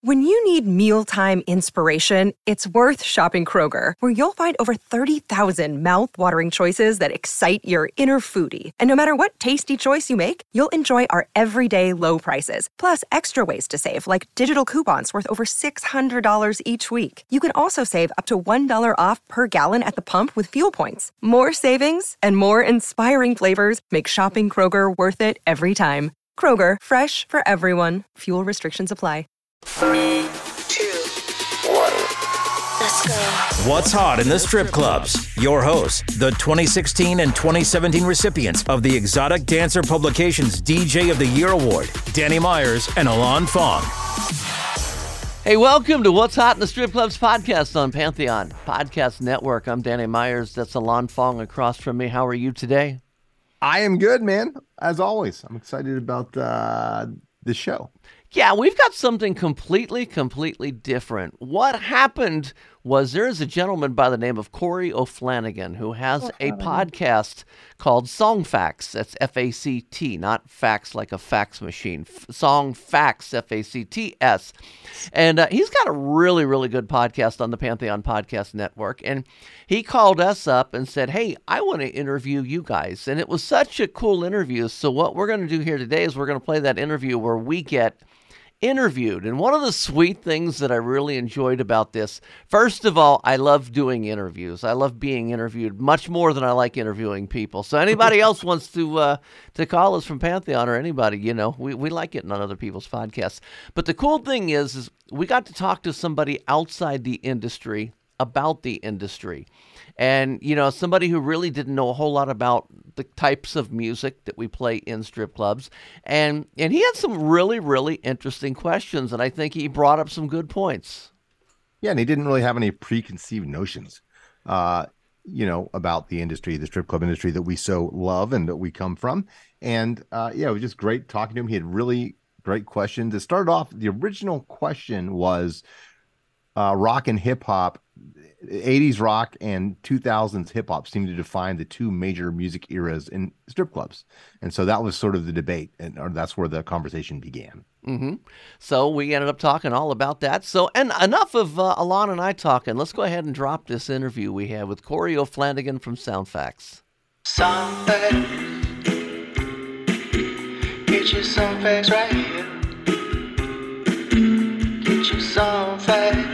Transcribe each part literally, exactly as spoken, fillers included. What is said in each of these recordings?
When you need mealtime inspiration, it's worth shopping Kroger, where you'll find over thirty thousand mouth-watering choices that excite your inner foodie. And no matter what tasty choice you make, you'll enjoy our everyday low prices, plus extra ways to save, like digital coupons worth over six hundred dollars each week. You can also save up to one dollar off per gallon at the pump with fuel points. More savings and more inspiring flavors make shopping Kroger worth it every time. Kroger, fresh for everyone. Fuel restrictions apply. Three, two, one, let's go. What's hot in the strip clubs? Your hosts, the twenty sixteen and twenty seventeen recipients of the Exotic Dancer Publications D J of the Year Award, Danny Myers and Ilan Fong. Hey, welcome to What's Hot in the Strip Clubs podcast on Pantheon Podcast Network. I'm Danny Myers. That's Ilan Fong across from me. How are you today? I am good, man. As always, I'm excited about uh, the show. Yeah, we've got something completely, completely different. What happened was there is a gentleman by the name of Corey O'Flanagan who has a podcast called Song Facts. That's F A C T, not facts like a fax machine. F- Song Facts, F A C T S. And uh, he's got a really, really good podcast on the Pantheon Podcast Network. And he called us up and said, hey, I want to interview you guys. And it was such a cool interview. So what we're going to do here today is we're going to play that interview where we get interviewed. And one of the sweet things that I really enjoyed about this, first of all, I love doing interviews. I love being interviewed much more than I like interviewing people. So anybody else wants to uh, to call us from Pantheon or anybody, you know, we, we like getting on other people's podcasts. But the cool thing is, is we got to talk to somebody outside the industry about the industry. And, you know, somebody who really didn't know a whole lot about the types of music that we play in strip clubs. And and he had some really, really interesting questions. And I think he brought up some good points. Yeah, and he didn't really have any preconceived notions, uh, you know, about the industry, the strip club industry that we so love and that we come from. And, uh, yeah, it was just great talking to him. He had really great questions. It started off, the original question was uh, rock and hip hop. eighties rock and two thousands hip hop seem to define the two major music eras in strip clubs. And so that was sort of the debate, and or that's where the conversation began. Mm-hmm. So we ended up talking all about that. So, and enough of uh, Ilan and I talking. Let's go ahead and drop this interview we had with Corey O'Flanagan from Sound Facts. Song Facts. Get your Song Facts right here. Get your Song Facts.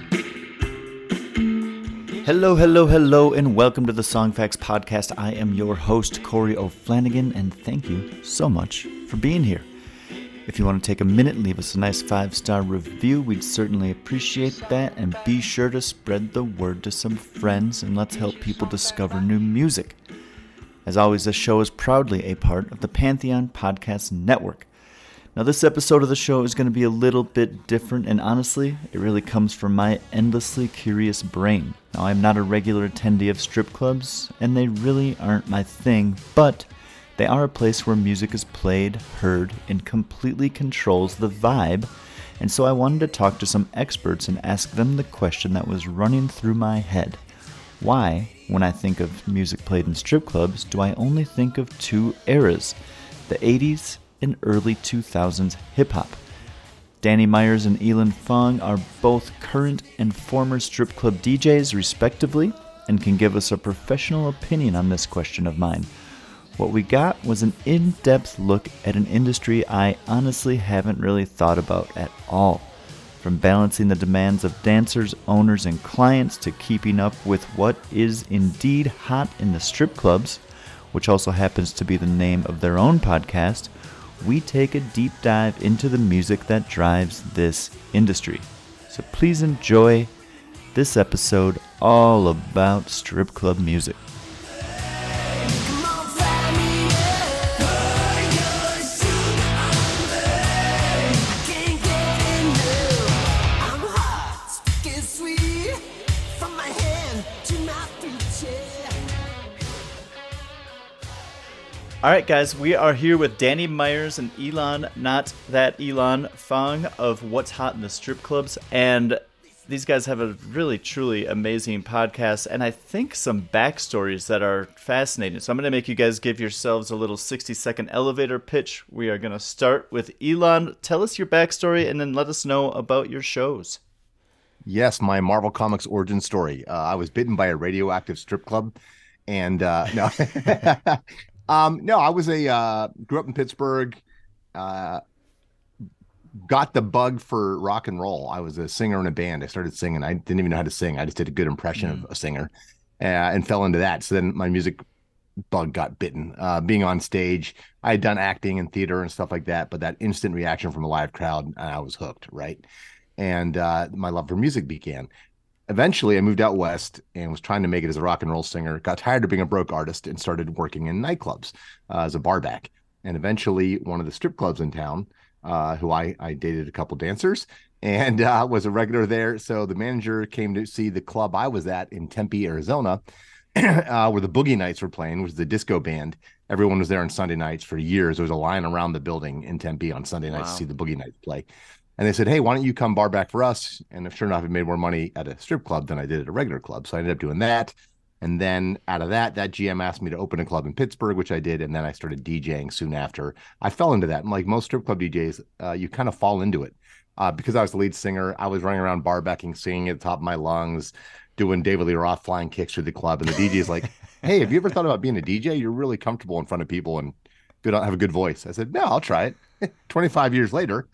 Hello, hello, hello, and welcome to the Song Facts Podcast. I am your host, Corey O'Flanagan, and thank you so much for being here. If you want to take a minute and leave us a nice five-star review, we'd certainly appreciate that, and be sure to spread the word to some friends, and let's help people discover new music. As always, this show is proudly a part of the Pantheon Podcast Network. Now, this episode of the show is going to be a little bit different, and honestly, it really comes from my endlessly curious brain. Now, I'm not a regular attendee of strip clubs, and they really aren't my thing, but they are a place where music is played, heard, and completely controls the vibe, and so I wanted to talk to some experts and ask them the question that was running through my head. Why, when I think of music played in strip clubs, do I only think of two eras, the eighties and early two thousands hip-hop? Danny Myers and Ilan Fong are both current and former strip club D Js, respectively, and can give us a professional opinion on this question of mine. What we got was an in-depth look at an industry I honestly haven't really thought about at all. From balancing the demands of dancers, owners, and clients to keeping up with what is indeed hot in the strip clubs, which also happens to be the name of their own podcast, we take a deep dive into the music that drives this industry. So please enjoy this episode all about strip club music. All right, guys, we are here with Danny Myers and Ilan, not that Ilan Fong of What's Hot in the Strip Clubs. And these guys have a really, truly amazing podcast, and I think some backstories that are fascinating. So I'm going to make you guys give yourselves a little sixty-second elevator pitch. We are going to start with Elon. Tell us your backstory, and then let us know about your shows. Yes, my Marvel Comics origin story. Uh, I was bitten by a radioactive strip club, and uh, no, um, no, I was a uh, grew up in Pittsburgh. Uh, got the bug for rock and roll. I was a singer in a band. I started singing. I didn't even know how to sing. I just did a good impression mm. of a singer, uh, and fell into that. So then my music bug got bitten. Uh, being on stage, I had done acting and theater and stuff like that, but that instant reaction from a live crowd, I was hooked, right? And uh, my love for music began. Eventually, I moved out west and was trying to make it as a rock and roll singer. Got tired of being a broke artist and started working in nightclubs uh, as a bar back. And eventually, one of the strip clubs in town, uh, who I, I dated a couple dancers and uh, was a regular there. So the manager came to see the club I was at in Tempe, Arizona, uh, where the Boogie Nights were playing, which was the disco band. Everyone was there on Sunday nights for years. There was a line around the building in Tempe on Sunday nights wow. to see the Boogie Nights play. And they said, hey, why don't you come bar back for us? And sure enough, I made more money at a strip club than I did at a regular club. So I ended up doing that. And then out of that, that G M asked me to open a club in Pittsburgh, which I did. And then I started DJing soon after. I fell into that. And like most strip club D Js, uh, you kind of fall into it. Uh, because I was the lead singer, I was running around bar backing, singing at the top of my lungs, doing David Lee Roth flying kicks through the club. And the D J is like, hey, have you ever thought about being a D J? You're really comfortable in front of people and good, have a good voice. I said, no, I'll try it. twenty-five years later.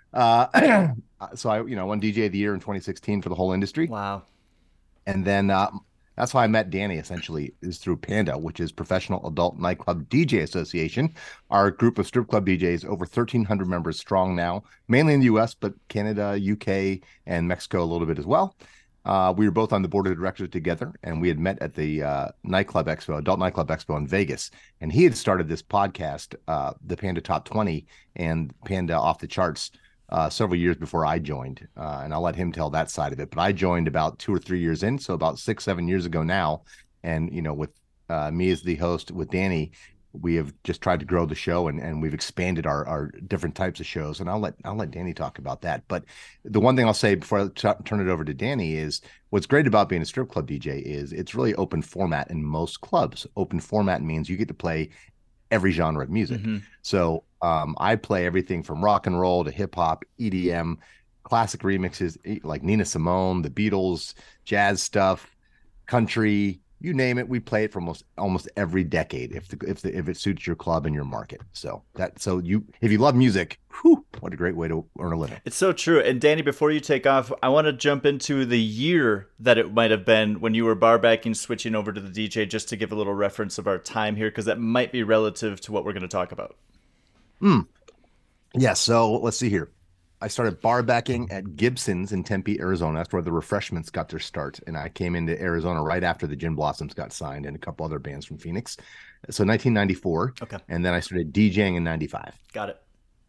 Uh, so I, you know, won D J of the year in twenty sixteen for the whole industry. Wow. And then uh, that's how I met Danny, essentially, is through PANDA, which is Professional Adult Nightclub D J Association. Our group of strip club D Js, over thirteen hundred members strong now, mainly in the U S, but Canada, U K, and Mexico a little bit as well. Uh, we were both on the board of directors together, and we had met at the uh, Nightclub Expo, Adult Nightclub Expo in Vegas. And he had started this podcast, uh, the Panda Top twenty and Panda Off the Charts, Uh, several years before I joined, uh, and I'll let him tell that side of it. But I joined about two or three years in, so about six, seven years ago now. And, you know, with uh, me as the host, with Danny, we have just tried to grow the show, and, and we've expanded our, our different types of shows. And I'll let I'll let Danny talk about that. But the one thing I'll say before I t- turn it over to Danny is what's great about being a strip club D J is it's really open format in most clubs. Open format means you get to play every genre of music. Mm-hmm. So um, I play everything from rock and roll to hip hop, E D M, classic remixes like Nina Simone, the Beatles, jazz stuff, country, you name it. We play it for almost almost every decade if the, if the, if it suits your club and your market. So that so you if you love music, whew, what a great way to earn a living. It's so true. And Danny, before you take off, I want to jump into the year that it might have been when you were bar backing, switching over to the D J, just to give a little reference of our time here, because that might be relative to what we're going to talk about. Hmm. Yeah. So let's see here. I started bar backing at Gibson's in Tempe, Arizona. That's where the Refreshments got their start. And I came into Arizona right after the Gin Blossoms got signed and a couple other bands from Phoenix. So nineteen ninety-four. Okay. And then I started DJing in ninety-five. Got it.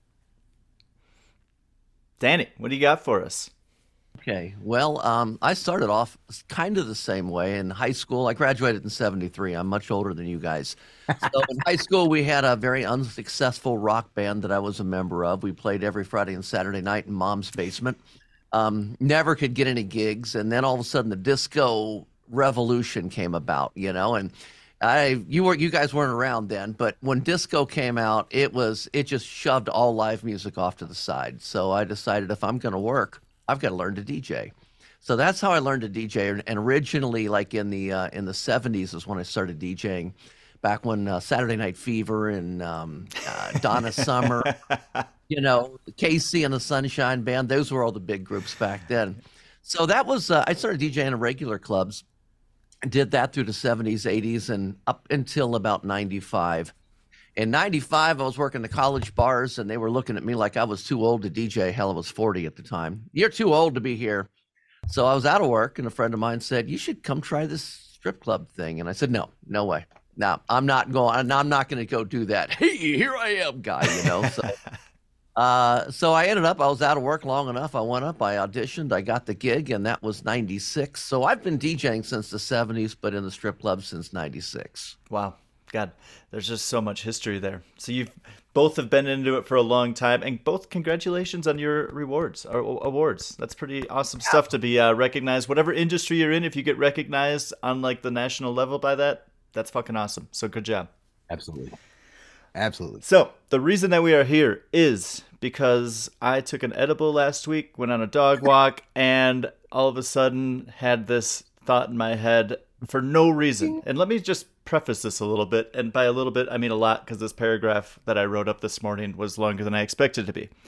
Danny, what do you got for us? Okay. Well, um, I started off kind of the same way in high school. I graduated in seventy-three. I'm much older than you guys. So in high school, we had a very unsuccessful rock band that I was a member of. We played every Friday and Saturday night in Mom's basement. Um, never could get any gigs. And then all of a sudden the disco revolution came about, you know, and I, you were, you guys weren't around then, but when disco came out, it was, it just shoved all live music off to the side. So I decided if I'm going to work, I've got to learn to D J. So that's how I learned to D J. And originally, like in the uh, in the seventies is when I started DJing, back when uh, Saturday Night Fever and um, uh, Donna Summer, you know, K C and the Sunshine Band, those were all the big groups back then. So that was, uh, I started DJing in regular clubs, did that through the seventies, eighties, and up until about ninety-five. In ninety-five, I was working the college bars, and they were looking at me like I was too old to D J. Hell, I was forty at the time. You're too old to be here. So I was out of work, and a friend of mine said, you should come try this strip club thing. And I said, no, no way. No, I'm not going. I'm not going to go do that. Hey, here I am, guy, you know. So, uh, so I ended up, I was out of work long enough. I went up, I auditioned, I got the gig, and that was ninety-six. So I've been DJing since the seventies, but in the strip club since ninety-six. Wow. God, there's just so much history there. So you've both have been into it for a long time, and both congratulations on your rewards or awards. That's pretty awesome yeah. stuff to be uh, recognized. Whatever industry you're in, if you get recognized on like the national level by that, that's fucking awesome. So good job. Absolutely. Absolutely. So the reason that we are here is because I took an edible last week, went on a dog walk, and all of a sudden had this thought in my head for no reason. And let me just preface this a little bit. And by a little bit, I mean a lot, because this paragraph that I wrote up this morning was longer than I expected to be.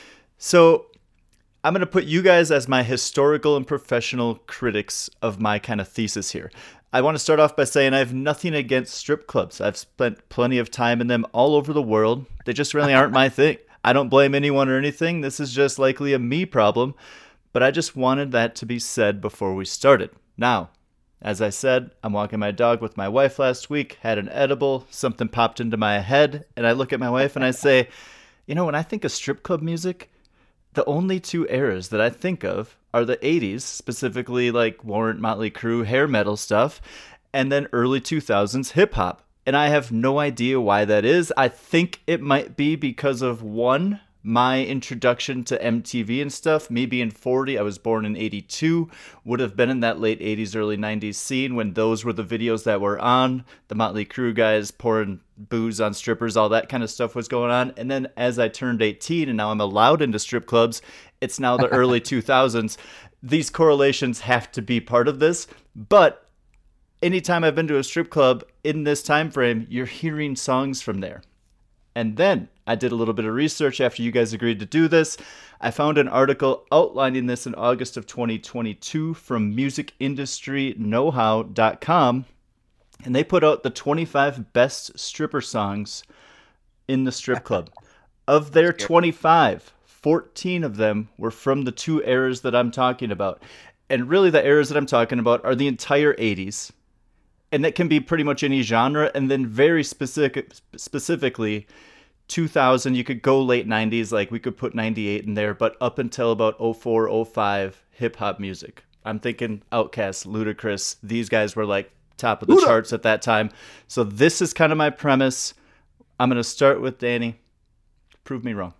So I'm going to put you guys as my historical and professional critics of my kind of thesis here. I want to start off by saying I have nothing against strip clubs. I've spent plenty of time in them all over the world. They just really aren't my thing. I don't blame anyone or anything. This is just likely a me problem. But I just wanted that to be said before we started. Now, as I said, I'm walking my dog with my wife last week, had an edible, something popped into my head, and I look at my wife and I say, you know, when I think of strip club music, the only two eras that I think of are the eighties, specifically like Warrant, Motley Crue, hair metal stuff, and then early two thousands hip hop. And I have no idea why that is. I think it might be because of one, my introduction to M T V and stuff. Me being forty, I was born in eighty-two, would have been in that late eighties, early nineties scene when those were the videos that were on. The Motley Crue guys pouring booze on strippers, all that kind of stuff was going on. And then as I turned eighteen and now I'm allowed into strip clubs, it's now the early two thousands. These correlations have to be part of this. But anytime I've been to a strip club in this time frame, you're hearing songs from there. And then I did a little bit of research after you guys agreed to do this. I found an article outlining this in August of twenty twenty-two from music industry know how dot com. And they put out the twenty-five best stripper songs in the strip club. Of their twenty-five, fourteen of them were from the two eras that I'm talking about. And really the eras that I'm talking about are the entire eighties. And that can be pretty much any genre. And then very specific, specifically, two thousand, you could go late nineties, like we could put ninety-eight in there, but up until about oh four, oh five, hip-hop music. I'm thinking Outkast, Ludacris, these guys were like top of the Luda. charts at that time. So this is kind of my premise. I'm going to start with Danny. Prove me wrong.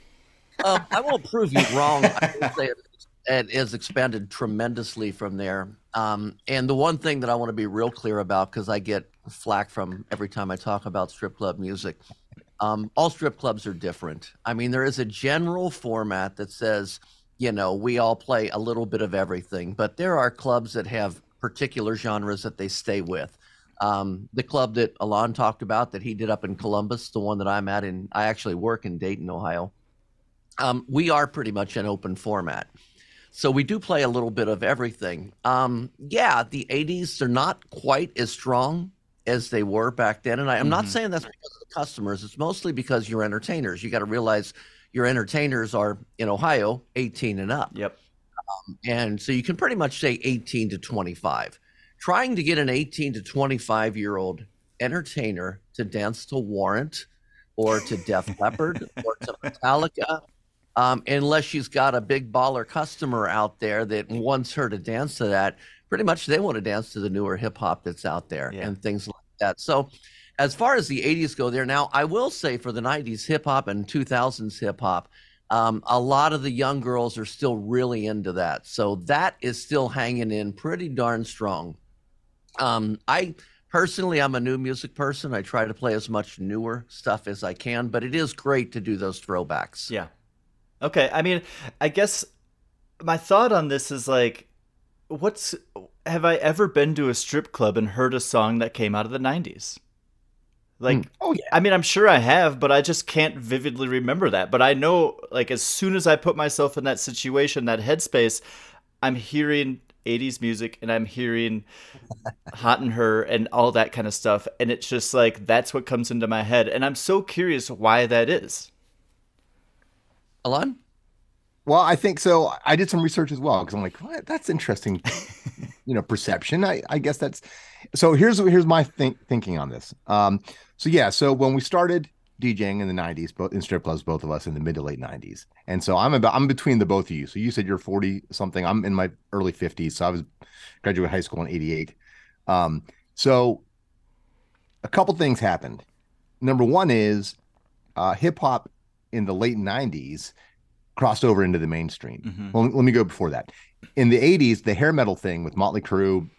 Um, I won't prove you wrong. I will say it, it is expanded tremendously from there. Um, and the one thing that I want to be real clear about, because I get flack from every time I talk about strip club music, um, all strip clubs are different. I mean, there is a general format that says, you know, we all play a little bit of everything, but there are clubs that have particular genres that they stay with. Um, the club that Alon talked about that he did up in Columbus, the one that I'm at in, I actually work in Dayton, Ohio. Um, we are pretty much an open format. So we do play a little bit of everything. Um, yeah, the eighties are not quite as strong as they were back then. And I, I'm mm-hmm. not saying that's because of the customers. It's mostly because you're entertainers. You got to realize your entertainers are in Ohio, eighteen and up. Yep. Um, and so you can pretty much say eighteen to twenty-five. Trying to get an eighteen to twenty-five-year-old entertainer to dance to Warrant or to Def Leppard or to Metallica, Um, unless she's got a big baller customer out there that wants her to dance to that, pretty much they want to dance to the newer hip hop that's out there yeah. and things like that. So as far as the eighties go there, now I will say for the nineties hip hop and two thousands hip hop, um, a lot of the young girls are still really into that. So that is still hanging in pretty darn strong. Um, I personally, I'm a new music person. I try to play as much newer stuff as I can, but it is great to do those throwbacks. Yeah. Okay, I mean, I guess my thought on this is like, what's, have I ever been to a strip club and heard a song that came out of the nineties? Like, mm. oh yeah. I mean, I'm sure I have, but I just can't vividly remember that. But I know, like, as soon as I put myself in that situation, that headspace, I'm hearing eighties music and I'm hearing Hot in Her and all that kind of stuff. And it's just like, that's what comes into my head. And I'm so curious why that is. Alon? Well, I think so. I did some research as well because I'm like, what? That's interesting, you know, perception. I, I guess that's so. Here's here's my think, thinking on this. Um, so yeah, so when we started DJing in the nineties, both in strip clubs, both of us in the mid to late nineties, and so I'm about I'm between the both of you. So you said you're forty something. I'm in my early fifties. So I was graduated high school in eighty-eight. Um, so a couple things happened. Number one is, uh, hip hop in the late nineties crossed over into the mainstream. Mm-hmm. Well, let me go before that. In the eighties, the hair metal thing with Motley Crue,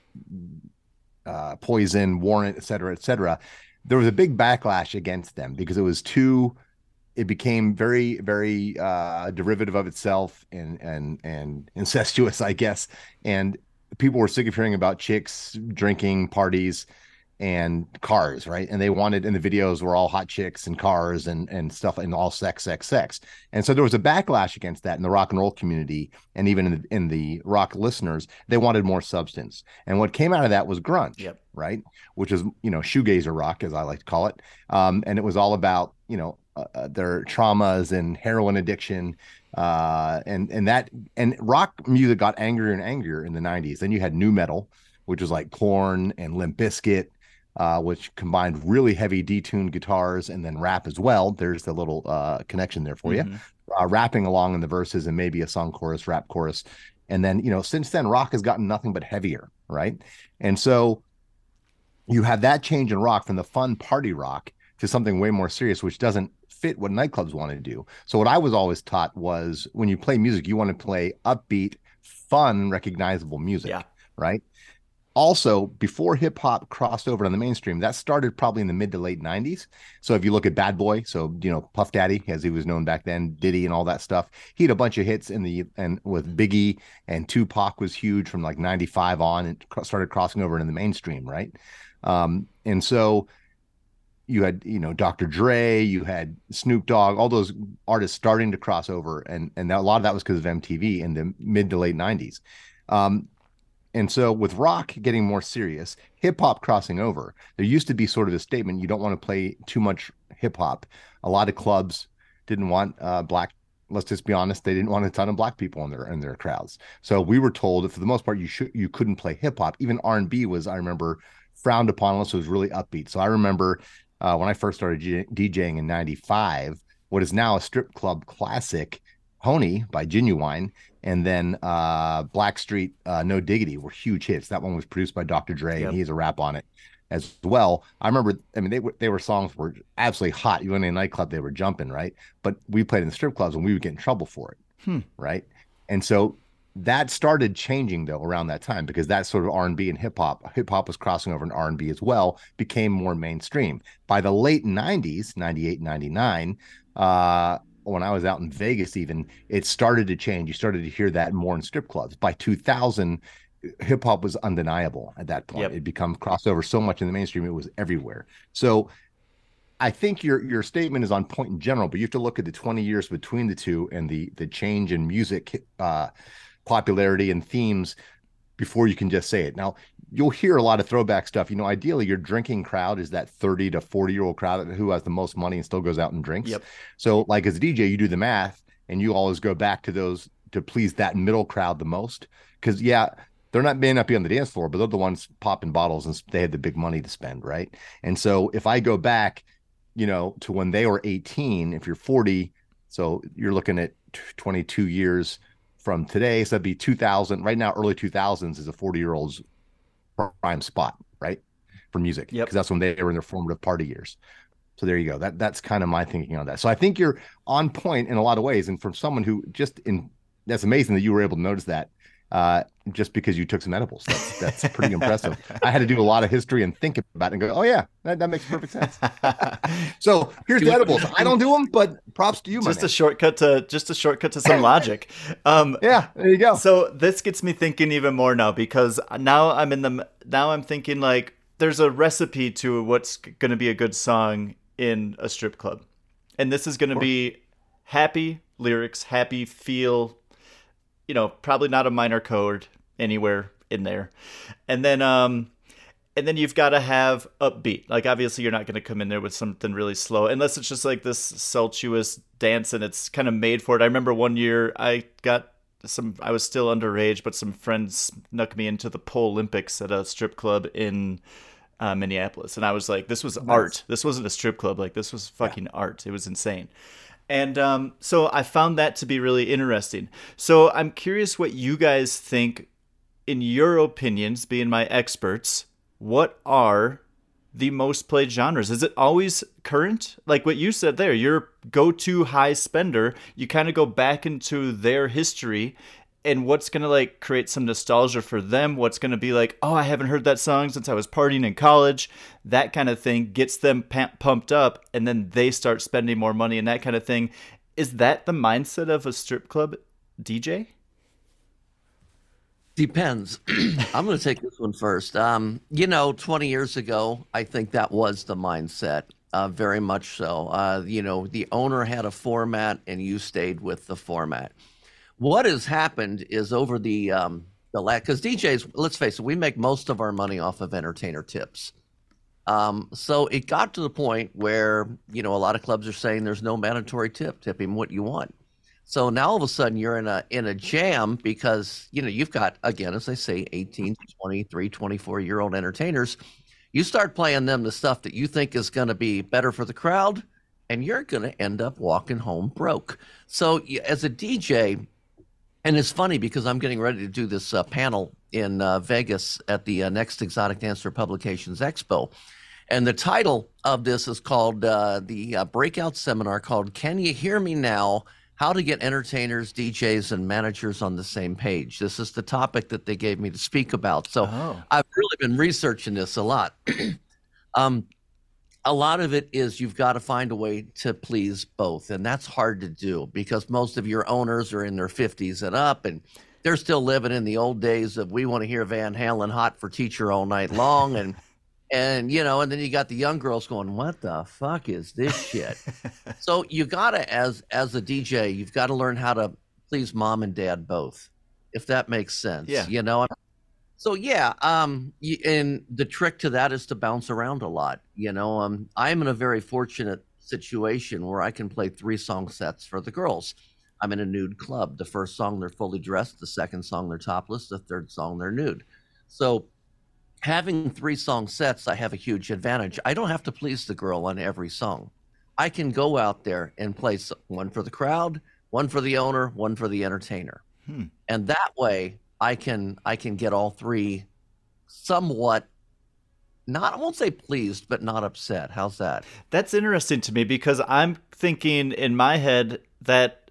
uh, Poison, Warrant, et cetera, et cetera, there was a big backlash against them because it was too, it became very, very uh, derivative of itself and and and incestuous, I guess. And people were sick of hearing about chicks, drinking, parties, and cars, right? And they wanted, and the videos were all hot chicks and cars and and stuff, and all sex, sex, sex. And so there was a backlash against that in the rock and roll community, and even in the, in the rock listeners. They wanted more substance, and what came out of that was grunge, yep. right? Which is, you know, shoegazer rock, as I like to call it. Um, and it was all about, you know, uh, their traumas and heroin addiction. Uh, and and that and rock music got angrier and angrier in the nineties. Then you had nu metal, which was like Korn and Limp Bizkit, uh, which combined really heavy detuned guitars and then rap as well. There's the little uh, connection there for mm-hmm. you. Uh, rapping along in the verses and maybe a song chorus, rap chorus. And then, you know, since then, rock has gotten nothing but heavier, right? And so you have that change in rock from the fun party rock to something way more serious, which doesn't fit what nightclubs want to do. So what I was always taught was when you play music, you want to play upbeat, fun, recognizable music, yeah. right? Also, before hip hop crossed over on the mainstream, that started probably in the mid to late nineties. So if you look at Bad Boy, so, you know, Puff Daddy, as he was known back then, Diddy and all that stuff, he had a bunch of hits in the, and with Biggie, and Tupac was huge from like ninety-five on and started crossing over into the mainstream, right? Um, and so you had, you know, Doctor Dre, you had Snoop Dogg, all those artists starting to cross over. And, and that, a lot of that was because of M T V in the mid to late nineties. Um, and so with rock getting more serious, hip hop crossing over, there used to be sort of a statement, you don't want to play too much hip hop. A lot of clubs didn't want uh, black, let's just be honest, they didn't want a ton of black people in their in their crowds. So we were told that for the most part, you should you couldn't play hip hop. Even R and B was, I remember, frowned upon unless it was really upbeat. So I remember Uh, when I first started G- DJing in ninety-five, what is now a strip club classic, Honey by Genuine, and then uh, Blackstreet, uh, No Diggity were huge hits. That one was produced by Doctor Dre, yep. and he has a rap on it as well. I remember, I mean, they were they were songs were absolutely hot. You went in a nightclub, they were jumping, right? But we played in the strip clubs and we would get in trouble for it, hmm. right? And so that started changing though around that time because that sort of R and B and hip hop, hip hop was crossing over in R and B as well, became more mainstream. By the late nineties, ninety-eight, ninety-nine, uh, when I was out in Vegas even, it started to change. You started to hear that more in strip clubs. By two thousand, hip hop was undeniable at that point. Yep. It become crossover so much in the mainstream, it was everywhere. So I think your your statement is on point in general, but you have to look at the twenty years between the two and the the change in music uh popularity and themes before you can just say it. Now, you'll hear a lot of throwback stuff. You know, ideally, your drinking crowd is that thirty to forty year old crowd who has the most money and still goes out and drinks. Yep. So, like as a D J, you do the math and you always go back to those to please that middle crowd the most. Because, yeah, they're not may not be on the dance floor, but they're the ones popping bottles and they had the big money to spend, right? And so, if I go back, you know, to when they were eighteen, if you're forty, so you're looking at twenty-two years from today, so that'd be two thousand. Right now, early two thousands is a forty year old's prime spot, right, for music, because yep. that's when they were in their formative party years. So there you go. That that's kind of my thinking on that. So I think you're on point in a lot of ways, and from someone who just in that's amazing that you were able to notice that uh, just because you took some edibles. That's that's pretty impressive. I had to do a lot of history and think about it and go, oh yeah, that, that makes perfect sense. So here's the edibles. I don't do them, but props to you, just man. a shortcut to just a shortcut to some logic. Um, yeah, there you go. So this gets me thinking even more now, because now I'm in the now I'm thinking like there's a recipe to what's going to be a good song in a strip club, and this is going to be happy lyrics, happy feel. You know, probably not a minor chord anywhere in there. And then um and then you've got to have upbeat. Like obviously you're not going to come in there with something really slow unless it's just like this sultruous dance and it's kind of made for it. I remember one year I got some I was still underage, but some friends snuck me into the Pole Olympics at a strip club in uh, Minneapolis. And I was like, this was nice. Art. This wasn't a strip club. Like this was fucking yeah. art. It was insane. And um, so I found that to be really interesting. So I'm curious what you guys think, in your opinions, being my experts, what are the most played genres? Is it always current? Like what you said there, your go-to high spender, you kind of go back into their history and what's going to like create some nostalgia for them. What's going to be like, oh, I haven't heard that song since I was partying in college. That kind of thing gets them pumped up, and then they start spending more money and that kind of thing. Is that the mindset of a strip club D J? Depends. I'm going to take this one first. Um, you know, twenty years ago, I think that was the mindset, uh, very much so. Uh, you know, the owner had a format and you stayed with the format. What has happened is over the, um, the last, because D Js, let's face it, we make most of our money off of entertainer tips. Um, so it got to the point where, you know, a lot of clubs are saying there's no mandatory tip, tip him what you want. So now all of a sudden you're in a in a jam because, you know, you've got, again, as I say, eighteen, twenty-three, twenty-four year old entertainers. You start playing them the stuff that you think is going to be better for the crowd, and you're going to end up walking home broke. So as a D J, and it's funny because I'm getting ready to do this uh, panel in uh, Vegas at the uh, next Exotic Dancer Publications Expo. And the title of this is called uh, the uh, breakout seminar called Can You Hear Me Now? How to Get Entertainers, D Js, and Managers on the Same Page. This is the topic that they gave me to speak about. So oh. I've really been researching this a lot. um, a lot of it is you've got to find a way to please both. And that's hard to do because most of your owners are in their fifties and up, and they're still living in the old days of we want to hear Van Halen Hot for Teacher all night long. And And, you know, and then you got the young girls going, what the fuck is this shit? So you got to, as as a D J, you've got to learn how to please mom and dad both, if that makes sense. Yeah. You know? So, yeah, um, and the trick to that is to bounce around a lot. You know, um, I'm in a very fortunate situation where I can play three song sets for the girls. I'm in a nude club. The first song, they're fully dressed. The second song, they're topless. The third song, they're nude. So having three song sets, I have a huge advantage. I don't have to please the girl on every song. I can go out there and play one for the crowd, one for the owner, one for the entertainer. Hmm. And that way I can I can get all three somewhat, not, I won't say pleased, but not upset. How's that? That's interesting to me because I'm thinking in my head that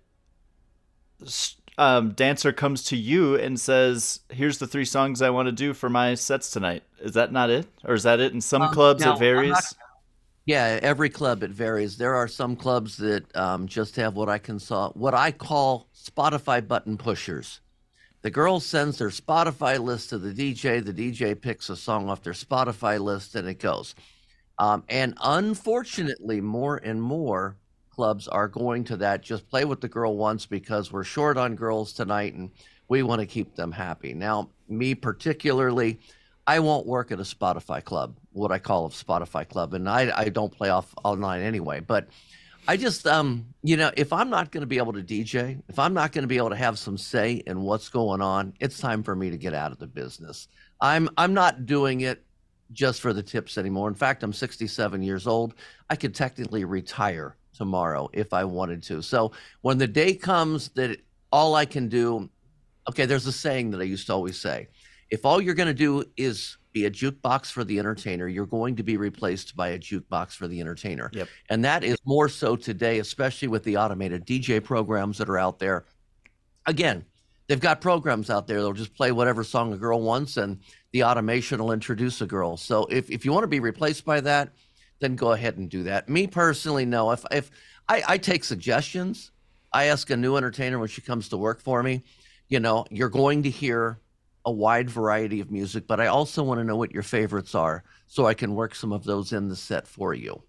Um, dancer comes to you and says, here's the three songs I want to do for my sets tonight. Is that not it? Or is that it? In some um, clubs no, it varies? Not, yeah, every club it varies. There are some clubs that um, just have what I can saw, what I call Spotify button pushers. The girl sends their Spotify list to the D J. The D J picks a song off their Spotify list and it goes. Um, and unfortunately, more and more clubs are going to that. Just play with the girl once because we're short on girls tonight and we want to keep them happy. Now, me particularly, I won't work at a Spotify club, what I call a Spotify club, and I, I don't play off online anyway. But I just, um, you know, if I'm not going to be able to D J, if I'm not going to be able to have some say in what's going on, it's time for me to get out of the business. I'm I'm not doing it just for the tips anymore. In fact, I'm sixty-seven years old. I could technically retire tomorrow if I wanted to. So when the day comes that all I can do, okay, there's a saying that I used to always say, if all you're going to do is be a jukebox for the entertainer, you're going to be replaced by a jukebox for the entertainer. Yep. And that is more so today, especially with the automated D J programs that are out there. Again, they've got programs out there. They'll just play whatever song a girl wants and the automation will introduce a girl. So if, if you want to be replaced by that, then go ahead and do that. Me personally, no. If if I, I take suggestions, I ask a new entertainer when she comes to work for me, you know, you're going to hear a wide variety of music, but I also want to know what your favorites are so I can work some of those in the set for you.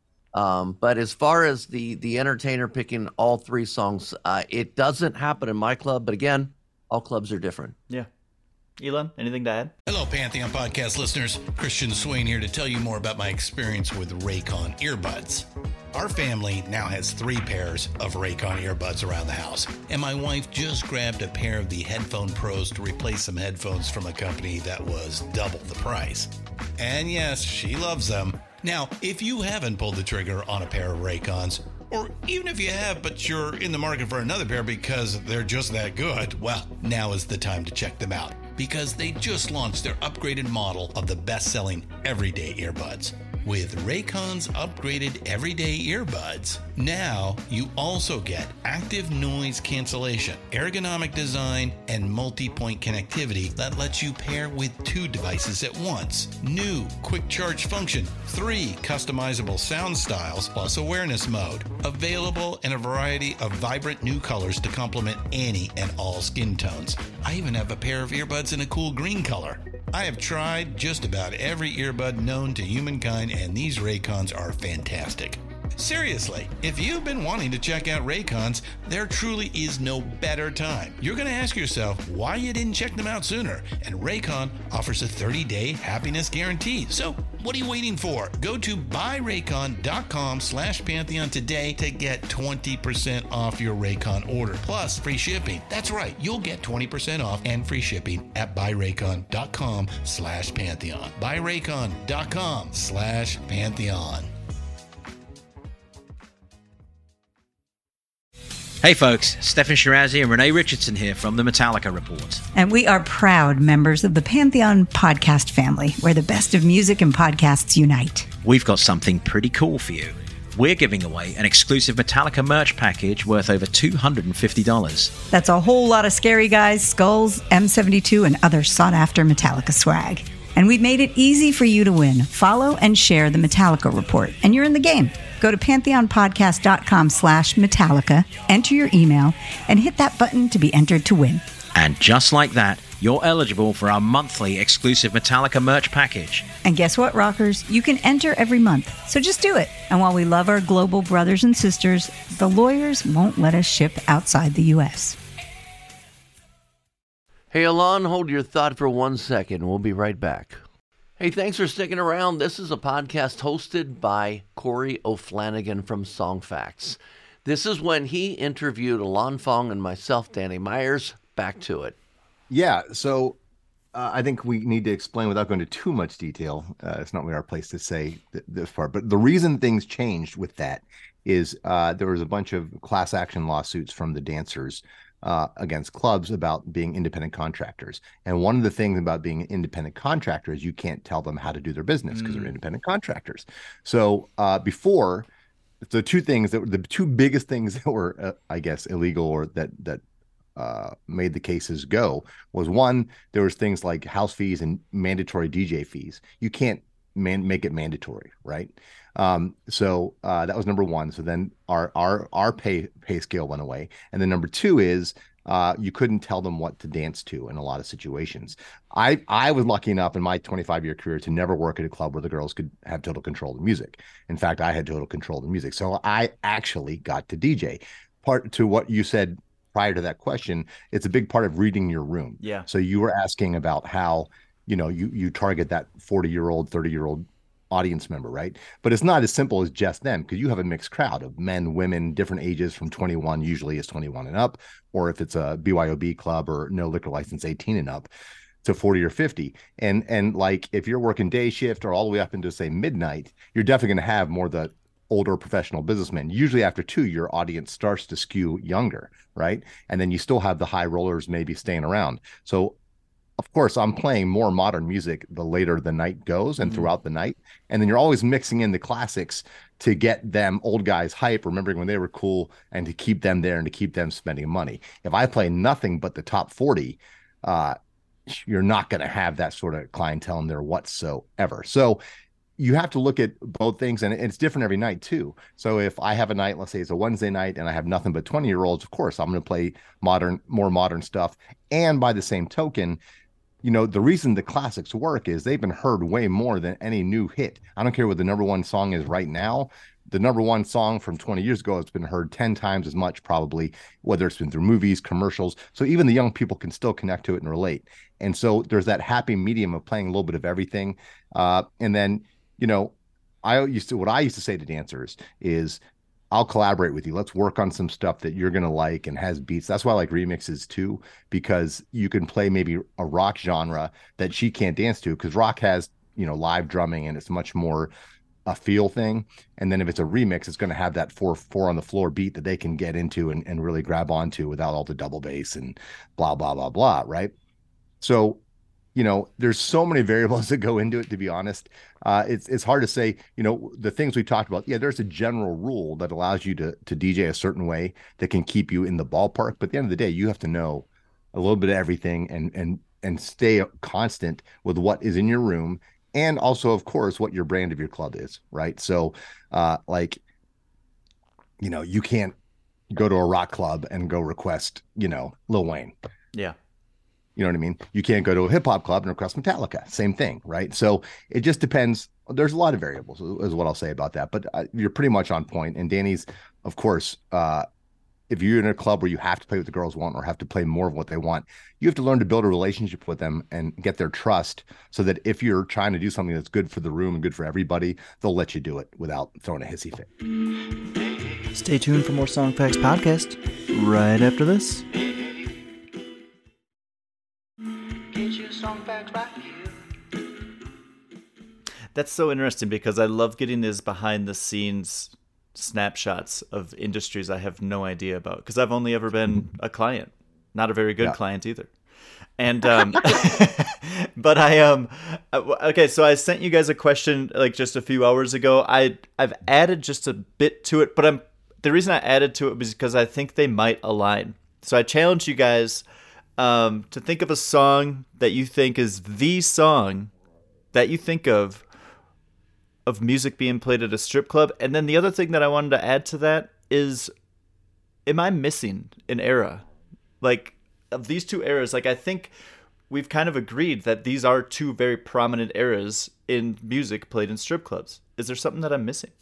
Um, but as far as the the entertainer picking all three songs, uh, it doesn't happen in my club. But again, all clubs are different. Yeah. Elon, anything to add? Hello, Pantheon podcast listeners. Christian Swain here to tell you more about my experience with Raycon earbuds. Our family now has three pairs of Raycon earbuds around the house, and my wife just grabbed a pair of the Headphone Pros to replace some headphones from a company that was double the price. And yes, she loves them. Now, if you haven't pulled the trigger on a pair of Raycons, or even if you have, but you're in the market for another pair because they're just that good, well, now is the time to check them out, because they just launched their upgraded model of the best-selling everyday earbuds. With Raycon's upgraded everyday earbuds, now you also get active noise cancellation, ergonomic design, and multi-point connectivity that lets you pair with two devices at once. New quick charge function, three customizable sound styles, plus awareness mode. Available in a variety of vibrant new colors to complement any and all skin tones. I even have a pair of earbuds in a cool green color. I have tried just about every earbud known to humankind, and these Raycons are fantastic. Seriously, if you've been wanting to check out Raycons, there truly is no better time. You're going to ask yourself why you didn't check them out sooner, and Raycon offers a thirty-day happiness guarantee. So what are you waiting for? Go to buyraycon.com slash Pantheon today to get twenty percent off your Raycon order, plus free shipping. That's right, you'll get twenty percent off and free shipping at buyraycon.com slash Pantheon. buyraycon.com slash Pantheon. Hey folks, Stefan Shirazi and Renee Richardson here from the Metallica Report. And we are proud members of the Pantheon podcast family, where the best of music and podcasts unite. We've got something pretty cool for you. We're giving away an exclusive Metallica merch package worth over two hundred fifty dollars. That's a whole lot of Scary Guys, Skulls, M seventy-two, and other sought-after Metallica swag. And we've made it easy for you to win. Follow and share the Metallica Report, and you're in the game. Go to pantheonpodcast.com slash Metallica, enter your email, and hit that button to be entered to win. And just like that, you're eligible for our monthly exclusive Metallica merch package. And guess what, rockers? You can enter every month, so just do it. And while we love our global brothers and sisters, the lawyers won't let us ship outside the U S. Hey, Alon, hold your thought for one second. We'll be right back. Hey, thanks for sticking around. This is a podcast hosted by Corey O'Flanagan from Songfacts. This is when he interviewed Alon Fong and myself, Danny Myers. Back to it. Yeah, so uh, I think we need to explain without going into too much detail. Uh, it's not really our place to say th- this part, but the reason things changed with that is uh, there was a bunch of class action lawsuits from the dancers Uh, against clubs about being independent contractors. And one of the things about being an independent contractor is you can't tell them how to do their business because mm. they're independent contractors. So uh, before, the two things that were the two biggest things that were, uh, I guess, illegal or that that uh, made the cases go was, one, there was things like house fees and mandatory D J fees. You can't man- make it mandatory, right? Um, so uh, that was number one. So then our our our pay pay scale went away. And then number two is uh, you couldn't tell them what to dance to in a lot of situations. I I was lucky enough in my twenty-five year career to never work at a club where the girls could have total control of the music. In fact, I had total control of the music. So I actually got to D J. Part to what you said prior to that question, it's a big part of reading your room. Yeah. So you were asking about how, you know, you you target that forty year old, thirty year old audience member, right? But it's not as simple as just them, because you have a mixed crowd of men, women, different ages from twenty-one, usually is twenty-one and up, or if it's a B Y O B club or no liquor license, eighteen and up, to forty or fifty. And and like if you're working day shift or all the way up into say midnight, you're definitely going to have more the older professional businessmen. Usually after two, your audience starts to skew younger, right? And then you still have the high rollers maybe staying around. So of course, I'm playing more modern music the later the night goes and mm-hmm. throughout the night. And then you're always mixing in the classics to get them old guys hype, remembering when they were cool, and to keep them there and to keep them spending money. If I play nothing but the top forty, uh, you're not going to have that sort of clientele in there whatsoever. So you have to look at both things, and it's different every night too. So if I have a night, let's say it's a Wednesday night, and I have nothing but twenty year olds, of course, I'm going to play modern, more modern stuff. And by the same token, you know, the reason the classics work is they've been heard way more than any new hit. I don't care what the number one song is right now. The number one song from twenty years ago has been heard ten times as much, probably, whether it's been through movies, commercials. So even the young people can still connect to it and relate. And so there's that happy medium of playing a little bit of everything. Uh, and then, you know, I used to, what I used to say to dancers is, I'll collaborate with you. Let's work on some stuff that you're going to like and has beats. That's why I like remixes too, because you can play maybe a rock genre that she can't dance to, because rock has, you know, live drumming and it's much more a feel thing. And then if it's a remix, it's going to have that four, four on the floor beat that they can get into and, and really grab onto without all the double bass and blah, blah, blah, blah. Right. So you know, there's so many variables that go into it, to be honest. Uh, it's it's hard to say, you know, the things we talked about. Yeah, there's a general rule that allows you to to D J a certain way that can keep you in the ballpark. But at the end of the day, you have to know a little bit of everything and and and stay constant with what is in your room. And also, of course, what your brand of your club is, right? So, uh, like, you know, you can't go to a rock club and go request, you know, Lil Wayne. Yeah. You know what I mean? You can't go to a hip hop club and request Metallica. Same thing, right? So it just depends. There's a lot of variables, is what I'll say about that. But uh, you're pretty much on point. And Danny's, of course, uh, if you're in a club where you have to play what the girls want or have to play more of what they want, you have to learn to build a relationship with them and get their trust so that if you're trying to do something that's good for the room and good for everybody, they'll let you do it without throwing a hissy fit. Stay tuned for more Song Facts podcast right after this. Get your song facts right here. That's so interesting because I love getting these behind the scenes snapshots of industries I have no idea about because I've only ever been a client, not a very good yeah. client either. And um but I um okay, so I sent you guys a question like just a few hours ago. I I've added just a bit to it, but I'm the reason I added to it was because I think they might align. So I challenge you guys um to think of a song that you think is the song that you think of of music being played at a strip club. And then the other thing that I wanted to add to that is, am I missing an era? Like, of these two eras, like, I think we've kind of agreed that these are two very prominent eras in music played in strip clubs. Is there something that I'm missing?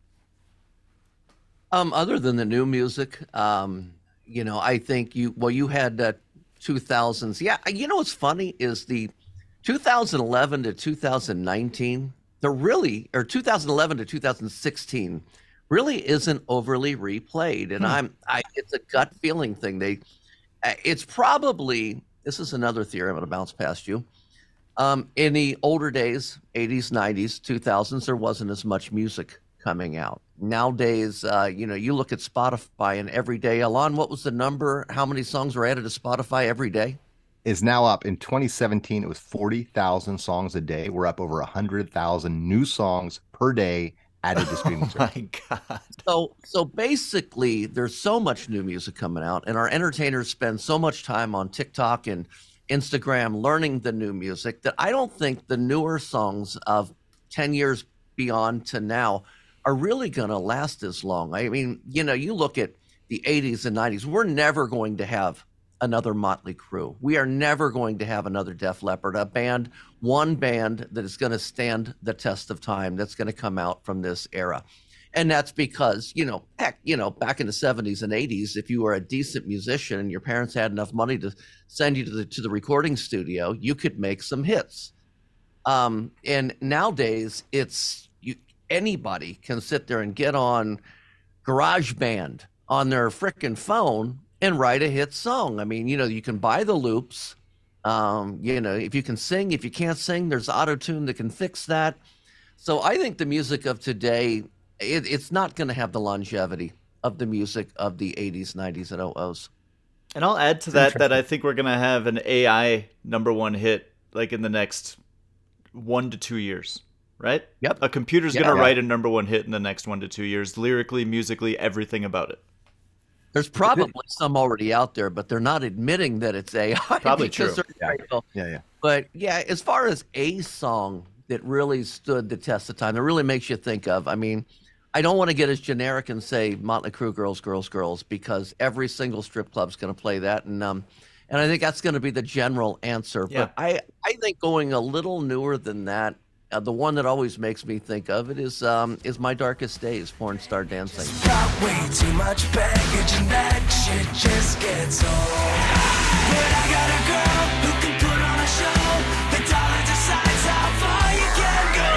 Um, other than the new music, um, you know, I think you, well, you had uh, two thousands. Yeah, you know what's funny is the two thousand eleven to two thousand nineteen, they're really, or two thousand eleven to two thousand sixteen, really isn't overly replayed. And hmm. I'm, I, it's a gut feeling thing. They, it's probably, this is another theory I'm going to bounce past you. Um, in the older days, eighties, nineties, two thousands, there wasn't as much music coming out. Nowadays, uh, you know, you look at Spotify and every day, Alon, what was the number? How many songs were added to Spotify every day? Is now up. In twenty seventeen, it was forty thousand songs a day. We're up over one hundred thousand new songs per day added to streaming. Oh my God. So, so basically, there's so much new music coming out, and our entertainers spend so much time on TikTok and Instagram learning the new music that I don't think the newer songs of ten years beyond to now are really going to last as long. I mean, you know, you look at the eighties and nineties, we're never going to have another Motley Crue. We are never going to have another Def Leppard, a band, one band that is going to stand the test of time, that's going to come out from this era. And that's because, you know, heck, you know, back in the seventies and eighties, if you were a decent musician and your parents had enough money to send you to the, to the recording studio, you could make some hits. Um, and nowadays, it's you, anybody can sit there and get on GarageBand on their frickin' phone and write a hit song. I mean, you know, you can buy the loops. Um, you know, if you can sing, if you can't sing, there's auto-tune that can fix that. So I think the music of today, it, it's not going to have the longevity of the music of the eighties, nineties, and oh-ohs. And I'll add to that that I think we're going to have an A I number one hit like in the next one to two years, right? Yep. A computer's yeah, going to yeah. write a number one hit in the next one to two years, lyrically, musically, everything about it. There's probably some already out there, but they're not admitting that it's A I. Probably true. Yeah. yeah, yeah. But yeah, as far as a song that really stood the test of time, that really makes you think of, I mean, I don't want to get as generic and say Motley Crue, Girls, Girls, Girls, because every single strip club's going to play that. And um, and I think that's going to be the general answer. Yeah. But I, I think going a little newer than that, Uh, the one that always makes me think of it is um, is My Darkest Days, Porn Star Dancing. Got way too much baggage and that shit just gets old. But I got a girl who can put on a show. The dollar decides how far you can go.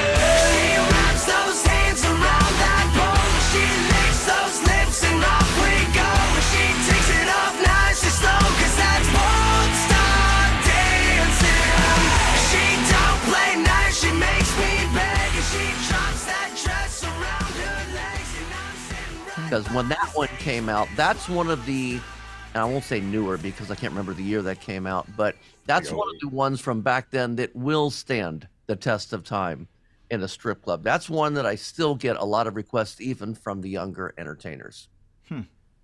She wraps those hands around that pole. She licks those lips and off we go. She takes it off nice and slow, cause that's Porn Star Dancing. She don't play nice. She makes me beg and she drops that dress around her legs and I'm sitting right. Because when that one came out, that's one of the and I won't say newer because I can't remember the year that came out, but that's one of the ones from back then that will stand the test of time in a strip club. That's one that I still get a lot of requests, even from the younger entertainers. Hmm.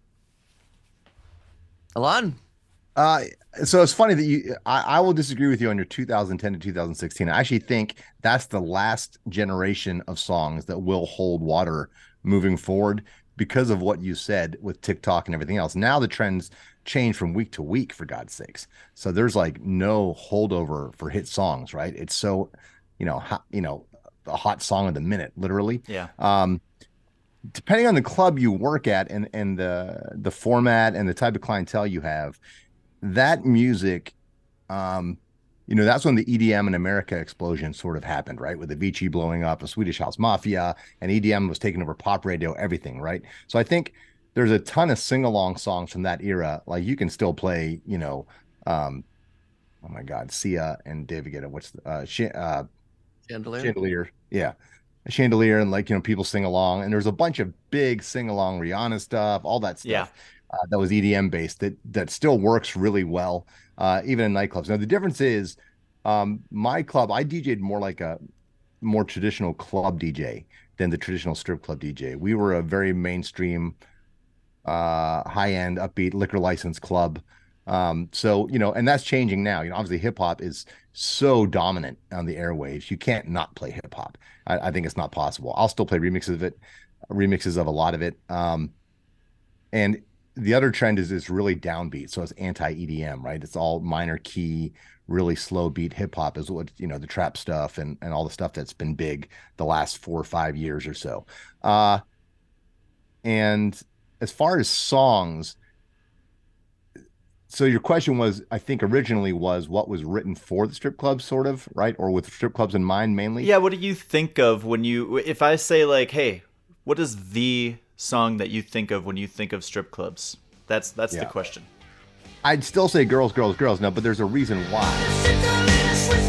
Alon? Uh, so it's funny that you, I, I will disagree with you on your two thousand ten to two thousand sixteen. I actually think that's the last generation of songs that will hold water moving forward because of what you said with TikTok and everything else. Now the trends change from week to week, for God's sakes. So there's like no holdover for hit songs, right? It's so, you know, hot, you know, a hot song of the minute, literally. Yeah. Um, depending on the club you work at and, and the, the format and the type of clientele you have, that music, um, you know, that's when the E D M in America explosion sort of happened, right? With Avicii blowing up, a Swedish House Mafia, and E D M was taking over pop radio, everything, right? So I think there's a ton of sing-along songs from that era. Like you can still play, you know, um, oh my God, Sia and David Guetta, what's the, uh, sh- uh, Chandelier. Chandelier, yeah. A Chandelier, and like, you know, people sing along, and there's a bunch of big sing along Rihanna stuff, all that stuff. Yeah. Uh, that was E D M based that that still works really well, uh, even in nightclubs. Now the difference is, um, my club, I D J'd more like a more traditional club D J than the traditional strip club D J. We were a very mainstream, uh, high end, upbeat liquor license club. Um, so you know, and that's changing now. You know, obviously hip hop is so dominant on the airwaves. You can't not play hip hop. I, I think it's not possible. I'll still play remixes of it, remixes of a lot of it. Um, and the other trend is this really downbeat. So it's anti-E D M, right? It's all minor key, really slow beat hip hop is what, you know, the trap stuff and, and all the stuff that's been big the last four or five years or so. Uh, and as far as songs, so your question was, I think originally was what was written for the strip clubs, sort of, right? Or with strip clubs in mind mainly? Yeah, what do you think of when you, if I say like, hey, what is the song that you think of when you think of strip clubs? That's that's Yeah. the question. I'd still say girls, girls, girls. No, but there's a reason why.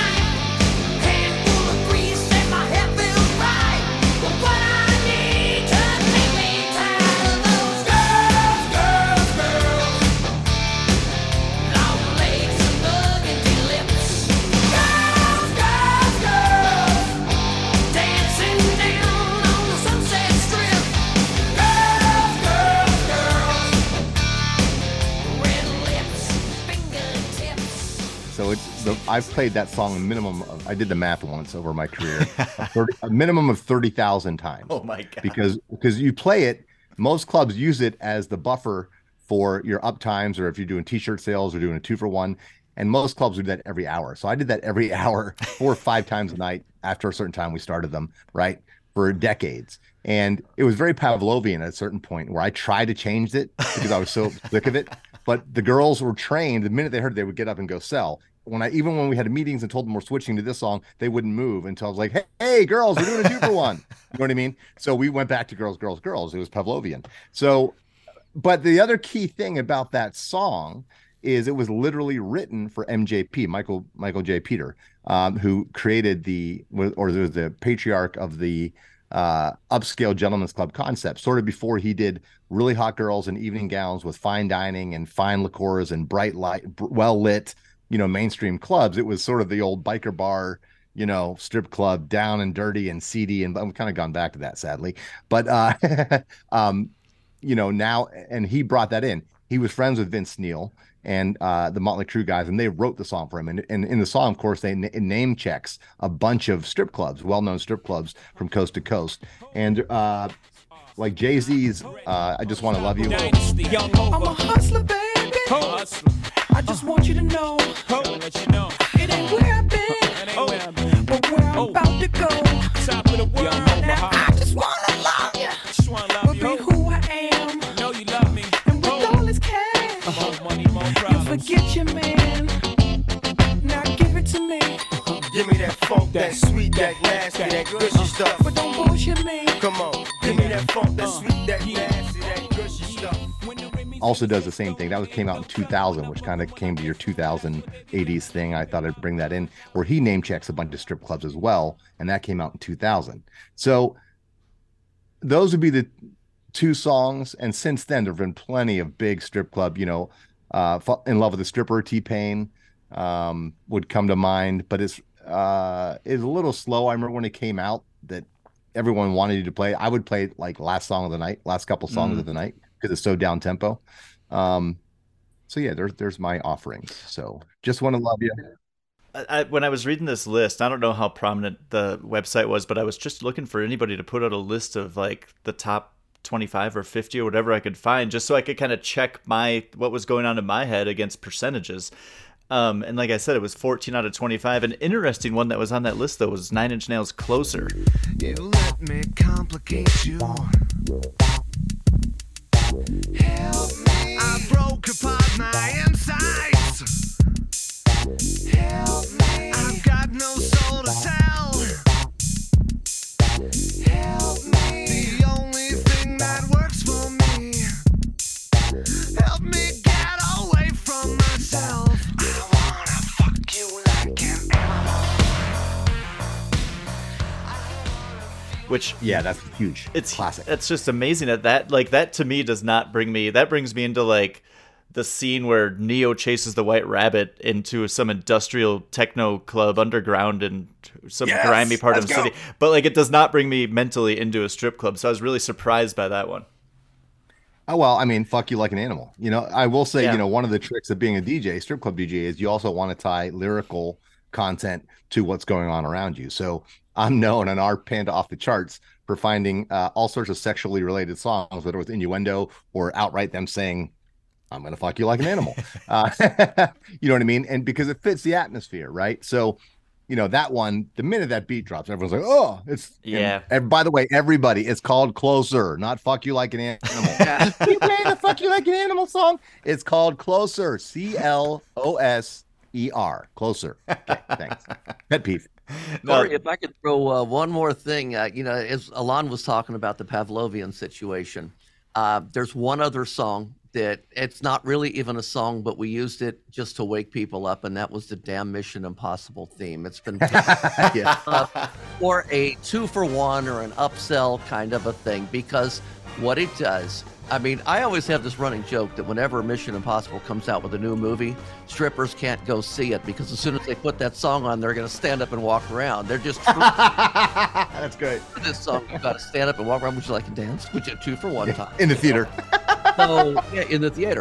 So it's the, I've played that song a minimum of, I did the math once over my career, a, thirty, a minimum of thirty thousand times. Oh my God. Because because you play it, most clubs use it as the buffer for your up times, or if you're doing t-shirt sales or doing a two for one, and most clubs do that every hour. So I did that every hour, four or five times a night after a certain time we started them, right, for decades. And it was very Pavlovian at a certain point where I tried to change it because I was so sick of it. But the girls were trained. The minute they heard it, they would get up and go sell. When I, even when we had meetings and told them we're switching to this song, they wouldn't move until I was like, hey, hey girls, we're doing a two for one. You know what I mean? So we went back to girls, girls, girls. It was Pavlovian. So, but the other key thing about that song is it was literally written for M J P, Michael, Michael J. Peter, um, who created the, or was the patriarch of the uh, upscale gentlemen's club concept, sort of before he did really hot girls in evening gowns with fine dining and fine liqueurs and bright light, well lit, you know, mainstream clubs. It was sort of the old biker bar, you know, strip club, down and dirty and seedy. And I've kind of gone back to that, sadly. But, uh, um, you know, now, and he brought that in. He was friends with Vince Neil and uh, the Motley Crue guys, and they wrote the song for him. And, and in the song, of course, they n- name checks a bunch of strip clubs, well-known strip clubs from coast to coast. And uh, like Jay-Z's uh, I Just Want to Love You. I'm a hustler, baby. Hustler. I just want you to know, it ain't where I've been, but where I'm about to go. Top of the world. Now I just wanna love you, just wanna love you, be who I am. Know you love me, and with all this cash, more money, more problems. You forget your man. Now give it to me. Give me that funk, that sweet, that nasty, that gushy stuff. But don't bullshit me. Come on, give me that funk, that sweet, that nasty, that gushy stuff. Also does the same thing. That was came out in two thousand, which kind of came to your two thousand eighties thing. I thought I'd bring that in, where he name checks a bunch of strip clubs as well, and that came out in two thousand. So those would be the two songs, and since then there have been plenty of big strip club, you know, uh, In Love with a Stripper, T-Pain um, would come to mind, but it's uh, it's a little slow. I remember when it came out that everyone wanted you to play. I would play like last song of the night, last couple songs Mm. of the night, because it's so down tempo. Um, so yeah, there's there's my offerings. So Just Want to Love You. I, I, when I was reading this list, I don't know how prominent the website was, but I was just looking for anybody to put out a list of like the top twenty-five or fifty or whatever I could find, just so I could kind of check my what was going on in my head against percentages. Um, and like I said, it was fourteen out of twenty-five. An interesting one that was on that list, though, was Nine Inch Nails' Closer. You let me complicate you. Help me. I broke apart my insides. Help me. I've got no soul to tell. Help me. The only thing that works for me. Help me get away from myself. I wanna fuck you like an animal. Which Yeah, that's huge. it's classic. It's just amazing that that like that to me does not bring me. That brings me into like the scene where Neo chases the White Rabbit into some industrial techno club underground in some Yes, grimy part of let's the city. go. But like it does not bring me mentally into a strip club. So I was really surprised by that one. Oh, well, I mean, fuck you like an animal. You know, I will say, Yeah. you know, one of the tricks of being a D J, strip club D J, is you also want to tie lyrical content to what's going on around you. So I'm known on our Panda Off the Charts for finding uh, all sorts of sexually related songs, whether with innuendo or outright them saying, I'm going to fuck you like an animal. uh, you know what I mean? And because it fits the atmosphere, right? So, you know, that one, the minute that beat drops, everyone's like, oh, it's, Yeah. And, and by the way, everybody, it's called Closer, not Fuck You Like an Animal. You play the Fuck You Like an Animal song. It's called Closer, C L O S E R, Closer. Okay, thanks. Pet peeve. Corey, if I could throw uh, one more thing, uh, you know, as Alon was talking about the Pavlovian situation, uh, there's one other song that it's not really even a song, but we used it just to wake people up, and that was the damn Mission Impossible theme. It's been Yeah. uh, or a two for one or an upsell kind of a thing, because what it does, I mean, I always have this running joke that whenever Mission Impossible comes out with a new movie, strippers can't go see it because as soon as they put that song on, they're going to stand up and walk around. They're just That's great. for this song. You got to stand up and walk around. Would you like to dance? Would you two for one time? In the theater. So yeah, in the theater.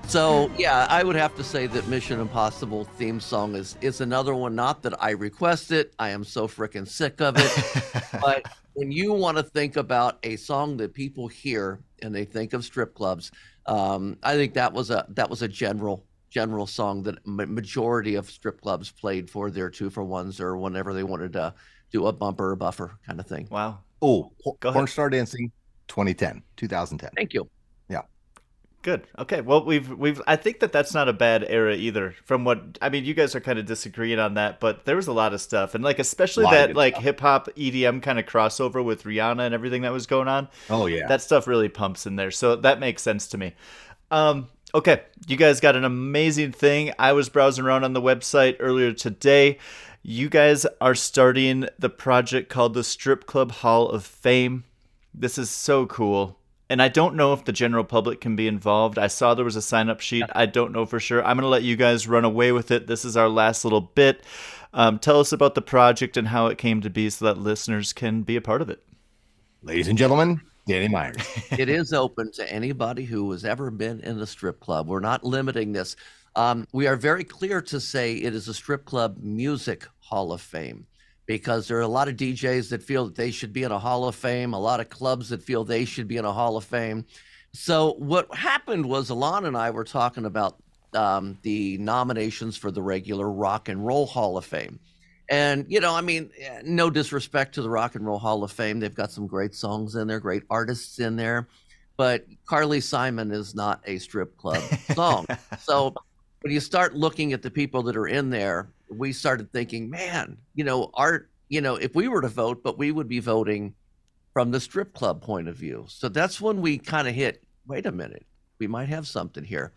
So yeah, I would have to say that Mission Impossible theme song is is another one. Not that I request it. I am so freaking sick of it. But when you want to think about a song that people hear and they think of strip clubs, um, I think that was a that was a general general song that ma- majority of strip clubs played for their two for ones or whenever they wanted to do a bumper or buffer kind of thing. Wow. Oh, Go ahead. Porn Star Dancing, twenty ten, twenty ten. Thank you. Yeah. Good. Okay. Well, we've we've. I think that that's not a bad era either. From what I mean, you guys are kind of disagreeing on that, but there was a lot of stuff, and like especially Lot of that good like stuff. hip hop E D M kind of crossover with Rihanna and everything that was going on. Oh, yeah. That stuff really pumps in there, so that makes sense to me. Um. Okay, you guys got an amazing thing. I was browsing around on the website earlier today. You guys are starting the project called the Strip Club Hall of Fame. This is so cool. And I don't know if the general public can be involved. I saw there was a sign-up sheet. I don't know for sure. I'm going to let you guys run away with it. This is our last little bit. Um, tell us about the project and how it came to be so that listeners can be a part of it. Ladies and gentlemen, Danny Myers. It is open to anybody who has ever been in a strip club. We're not limiting this. Um, we are very clear to say it is a strip club music hall of fame, because there are a lot of D Js that feel that they should be in a hall of fame, a lot of clubs that feel they should be in a hall of fame. So what happened was Alon and I were talking about um, the nominations for the regular Rock and Roll Hall of Fame. And, you know, I mean, no disrespect to the Rock and Roll Hall of Fame. They've got some great songs in there, great artists in there. But Carly Simon is not a strip club song. So when you start looking at the people that are in there, we started thinking, man, you know, art, you know, if we were to vote, but we would be voting from the strip club point of view. So that's when we kind of hit, wait a minute, we might have something here.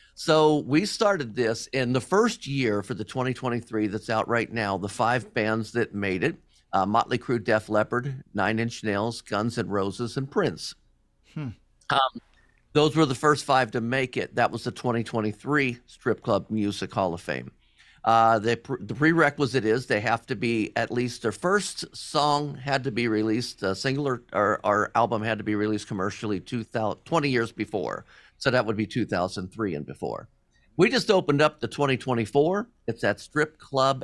So we started this in the first year for the twenty twenty-three that's out right now. The five bands that made it, uh, Motley Crue, Def Leppard, Nine Inch Nails, Guns N' Roses, and Prince. Hmm. Um, those were the first five to make it. That was the twenty twenty-three Strip Club Music Hall of Fame. Uh, the, the prerequisite is they have to be at least their first song had to be released, a single or, or, or album had to be released commercially two thousand, twenty years before. So that would be two thousand three and before. We just opened up the twenty twenty-four. It's at strip club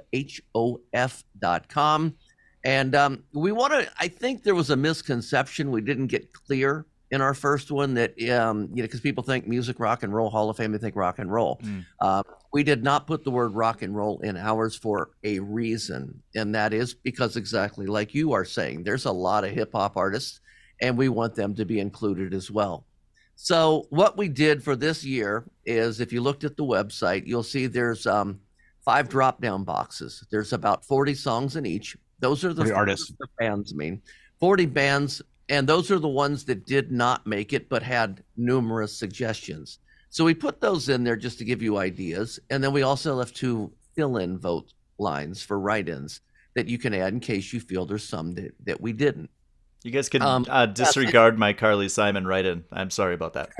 hof dot com. And um, we want to, I think there was a misconception. We didn't get clear in our first one that, um, you know, because people think Music Rock and Roll Hall of Fame, they think rock and roll. Mm. Uh, we did not put the word rock and roll in ours for a reason. And that is because exactly like you are saying, there's a lot of hip hop artists and we want them to be included as well. So what we did for this year is if you looked at the website, you'll see there's um, five drop down boxes. There's about forty songs in each. Those are the, the artists, the bands, I mean, forty bands. And those are the ones that did not make it, but had numerous suggestions. So we put those in there just to give you ideas. And then we also left two fill-in vote lines for write-ins that you can add in case you feel there's some that, that we didn't. You guys can Um, uh, disregard my Carly Simon write-in. I'm sorry about that.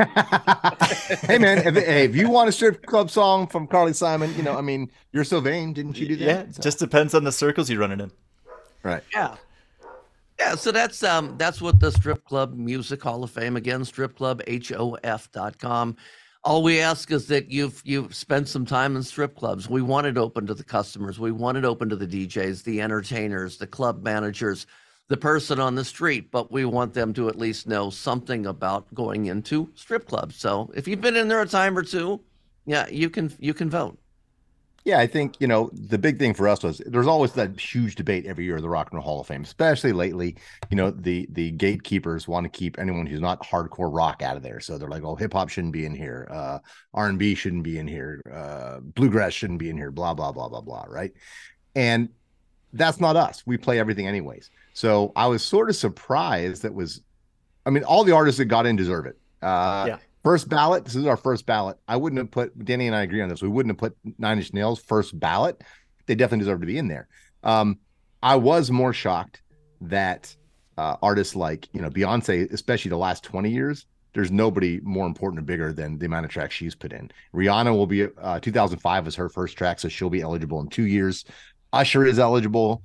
Hey, man, if, hey, if you want a strip club song from Carly Simon, you know, I mean, You're So Vain, didn't you do that? Yeah, so. Just depends on the circles you're running in. Right. Yeah. Yeah, so that's um that's what the Strip Club Music Hall of Fame, again, strip club hof dot com. All we ask is that you've you've spent some time in strip clubs. We want it open to the customers. We want it open to the D Js, the entertainers, the club managers, the person on the street, but we want them to at least know something about going into strip clubs. So if you've been in there a time or two, yeah, you can you can vote. Yeah, I think, you know, the big thing for us was there's always that huge debate every year of the Rock and Roll Hall of Fame, especially lately. You know, the the gatekeepers want to keep anyone who's not hardcore rock out of there. So they're like, oh, hip hop shouldn't be in here. Uh, R and B shouldn't be in here. Uh, bluegrass shouldn't be in here, blah, blah, blah, blah, blah, right? And that's not us. We play everything anyways. So I was sort of surprised that was, I mean, all the artists that got in deserve it. Uh, yeah. First ballot. This is our first ballot. I wouldn't have put, Danny and I agree on this. We wouldn't have put Nine Inch Nails first ballot. They definitely deserve to be in there. Um, I was more shocked that uh, artists like, you know, Beyonce, especially the last twenty years, there's nobody more important or bigger than the amount of tracks she's put in. Rihanna will be, uh, two thousand five was her first track, so she'll be eligible in two years. Usher is eligible.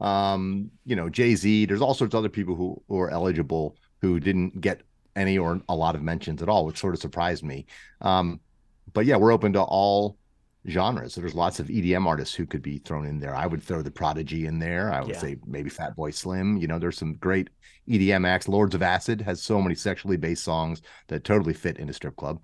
Um, you know, Jay-Z, there's all sorts of other people who, who are eligible who didn't get any or a lot of mentions at all, which sort of surprised me. Um, but yeah, we're open to all genres. So there's lots of E D M artists who could be thrown in there. I would throw the Prodigy in there. I would yeah. say maybe Fatboy Slim. You know, there's some great E D M acts. Lords of Acid has so many sexually based songs that totally fit in a strip club.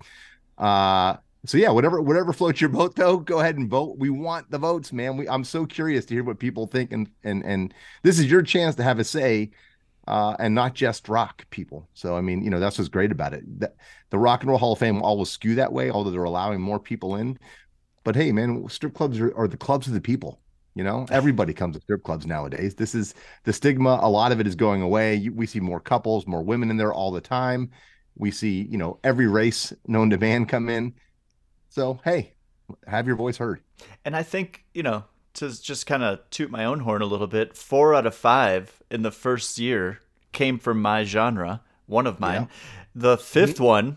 Uh, so yeah, whatever whatever floats your boat, though, go ahead and vote. We want the votes, man. We I'm so curious to hear what people think, and and and this is your chance to have a say. Uh, and not just rock people. So, I mean, you know, that's what's great about it. The, the Rock and Roll Hall of Fame will always skew that way, although they're allowing more people in. But hey, man, strip clubs are, are the clubs of the people. You know, everybody comes to strip clubs nowadays. This is the stigma. A lot of it is going away. You, we see more couples, more women in there all the time. We see, you know, every race known to man come in. So, hey, have your voice heard. And I think, you know, to just kind of toot my own horn a little bit, four out of five in the first year came from my genre, one of mine. Yeah. The fifth mm-hmm. one,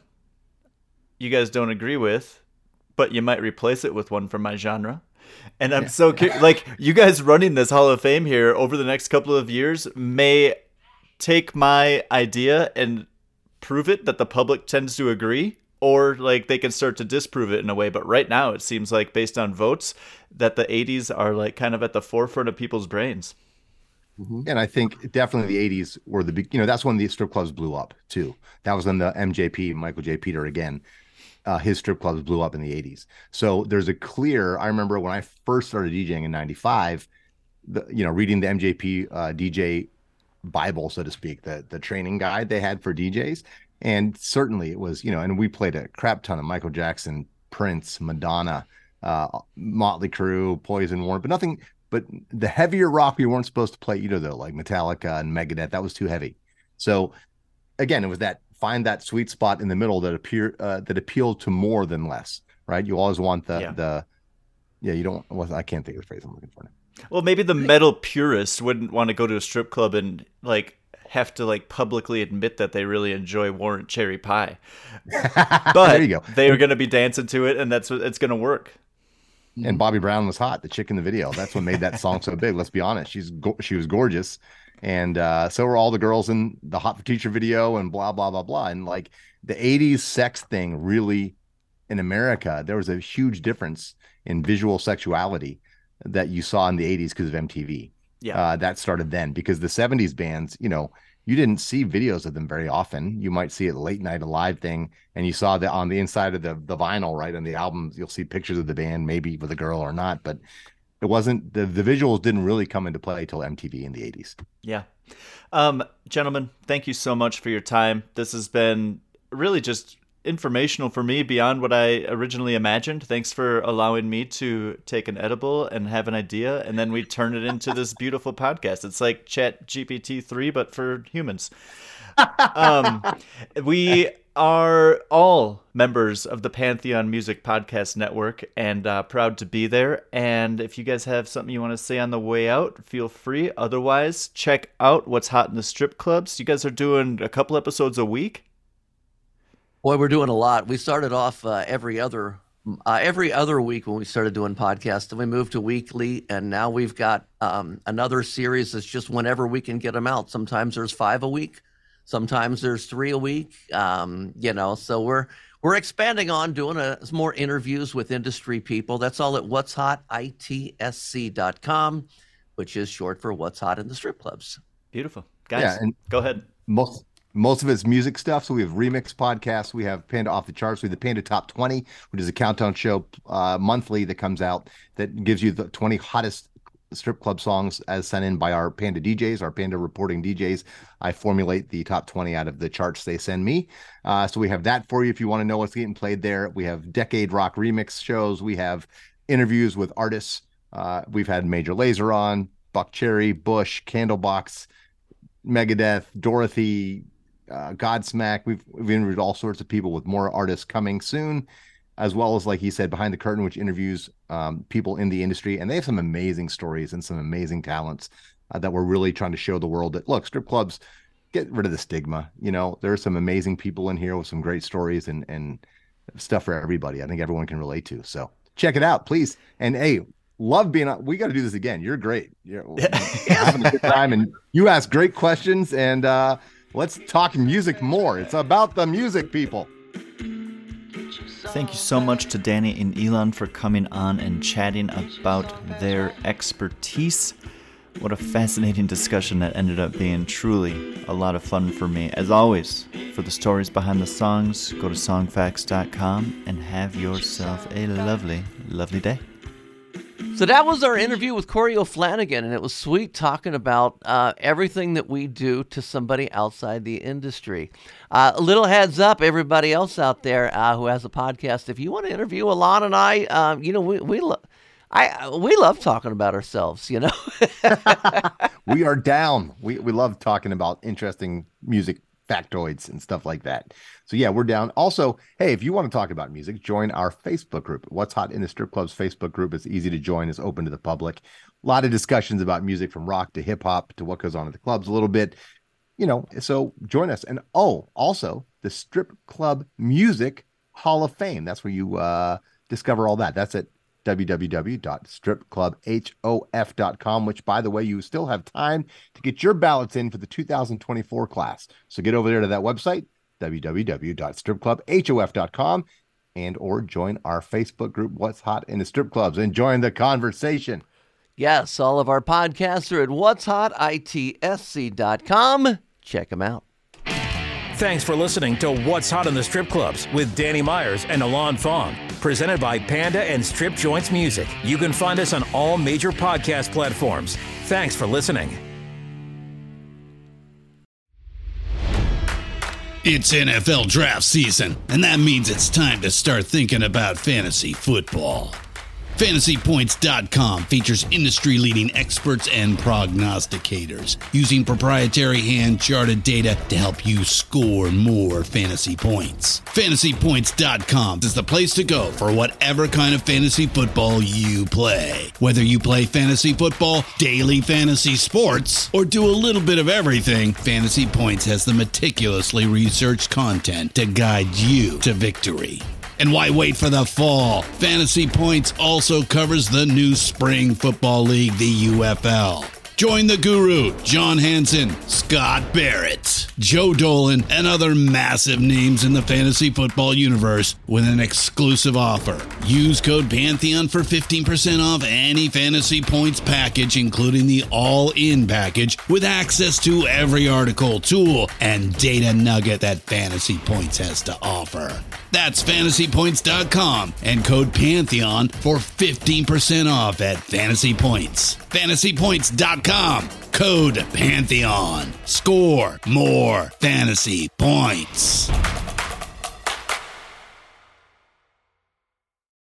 you guys don't agree with, but you might replace it with one from my genre. And I'm yeah. so curious, like, you guys running this Hall of Fame here over the next couple of years may take my idea and prove it that the public tends to agree, or like they can start to disprove it in a way. But right now it seems like, based on votes, that the eighties are like kind of at the forefront of people's brains. Mm-hmm. And I think definitely the eighties were the big, you know, that's when the strip clubs blew up too. That was when the M J P, Michael J. Peter again, uh, his strip clubs blew up in the eighties. So there's a clear, I remember when I first started DJing in ninety-five, the, you know, reading the M J P uh, D J Bible, so to speak, the, the training guide they had for D Js. And certainly it was, you know, and we played a crap ton of Michael Jackson, Prince, Madonna, uh, Motley Crue, Poison, Warren, but nothing, but the heavier rock we weren't supposed to play either, though, like Metallica and Megadeth. That was too heavy. So again, it was that, find that sweet spot in the middle that appear uh, that appealed to more than less, right? You always want the, yeah. the, yeah, you don't, well, I can't think of the phrase I'm looking for now. Well, maybe the metal purist wouldn't want to go to a strip club and like have to like publicly admit that they really enjoy Warrant Cherry Pie. But But there you go. they are going to be dancing to it, and that's what it's going to work. And Bobby Brown was hot, the chick in the video. That's what made that song so big. Let's be honest. She's go- she was gorgeous. And uh, so were all the girls in the Hot for Teacher video and blah, blah, blah, blah. And like the eighties sex thing really in America, there was a huge difference in visual sexuality that you saw in the eighties because of M T V. Yeah. Uh, that started then because the seventies bands, you know, you didn't see videos of them very often. You might see it late night a live thing, and you saw that on the inside of the the vinyl, right, on the albums, you'll see pictures of the band, maybe with a girl or not, but it wasn't the the visuals didn't really come into play till M T V in the eighties. Yeah. Um, gentlemen, thank you so much for your time. This has been really just informational for me beyond what I originally imagined. Thanks for allowing me to take an edible and have an idea, and then we turn it into this beautiful podcast. It's like Chat G P T three, but for humans. Um, we are all members of the Pantheon Music Podcast Network, and uh, proud to be there. And if you guys have something you want to say on the way out, feel free. Otherwise, check out What's Hot in the Strip Clubs. You guys are doing a couple episodes a week? Boy, we're doing a lot. We started off uh, every other uh, every other week when we started doing podcasts, and we moved to weekly, and now we've got um, another series that's just whenever we can get them out. Sometimes there's five a week, sometimes there's three a week. Um, you know, so we're we're expanding on doing a, more interviews with industry people. That's all at what's hot I T S C dot com, which is short for What's Hot in the Strip Clubs. Beautiful, guys. Yeah, and go ahead. Most. Most of it's music stuff. So we have remix podcasts. We have Panda Off the Charts. We have the Panda Top twenty, which is a countdown show uh, monthly that comes out that gives you the twenty hottest strip club songs as sent in by our Panda D Js, our Panda reporting D Js. I formulate the top twenty out of the charts they send me. Uh, so we have that for you if you want to know what's getting played there. We have Decade Rock remix shows. We have interviews with artists. Uh, we've had Major Lazer on, Buck Cherry, Bush, Candlebox, Megadeth, Dorothy, Uh, Godsmack. We've, we've interviewed all sorts of people with more artists coming soon, as well as, like he said, Behind the Curtain, which interviews um, people in the industry. And they have some amazing stories and some amazing talents uh, that we're really trying to show the world that, look, strip clubs, get rid of the stigma. You know, there are some amazing people in here with some great stories and, and stuff for everybody. I think everyone can relate to. So check it out, please. And hey, love being on. We got to do this again. You're great. You're having a good time, and you ask great questions, and uh, let's talk music more. It's about the music, people. Thank you so much to Danny and Elon for coming on and chatting about their expertise. What a fascinating discussion that ended up being. Truly a lot of fun for me. As always, for the stories behind the songs, go to songfacts dot com and have yourself a lovely, lovely day. So that was our interview with Corey O'Flanagan, and it was sweet talking about uh, everything that we do to somebody outside the industry. Uh, a little heads up, everybody else out there uh, who has a podcast, if you want to interview Alon and I, um, you know, we we, lo- I, we love talking about ourselves, you know. We are down. We, we love talking about interesting music factoids and stuff like that. So yeah, we're down. Also, hey, if you want to talk about music, join our Facebook group. What's Hot in the Strip Clubs Facebook group. It's easy to join. It's open to the public. A lot of discussions about music, from rock to hip hop to what goes on at the clubs a little bit, you know, so join us. And oh, also the Strip Club Music Hall of Fame. That's where you uh, discover all that. That's at w w w dot strip club hof dot com, which, by the way, you still have time to get your ballots in for the two thousand twenty-four class. So get over there to that website, w w w dot strip club hof dot com, and or join our Facebook group, What's Hot in the Strip Clubs, and join the conversation. Yes, all of our podcasts are at what's hot I T S C dot com. Check them out. Thanks for listening to What's Hot in the Strip Clubs with Danny Myers and Alon Fong. Presented by Panda and Strip Joints Music. You can find us on all major podcast platforms. Thanks for listening. It's N F L draft season, and that means it's time to start thinking about fantasy football. Fantasy Points dot com features industry-leading experts and prognosticators using proprietary hand-charted data to help you score more fantasy points. Fantasy Points dot com is the place to go for whatever kind of fantasy football you play. Whether you play fantasy football, daily fantasy sports, or do a little bit of everything, Fantasy Points has the meticulously researched content to guide you to victory. And why wait for the fall? Fantasy Points also covers the new spring football league, the U F L. Join the guru, John Hansen, Scott Barrett, Joe Dolan, and other massive names in the fantasy football universe with an exclusive offer. Use code Pantheon for fifteen percent off any Fantasy Points package, including the all-in package, with access to every article, tool, and data nugget that Fantasy Points has to offer. That's Fantasy Points dot com and code Pantheon for fifteen percent off at Fantasy Points. Fantasy Points dot com, code Pantheon. Score more fantasy points.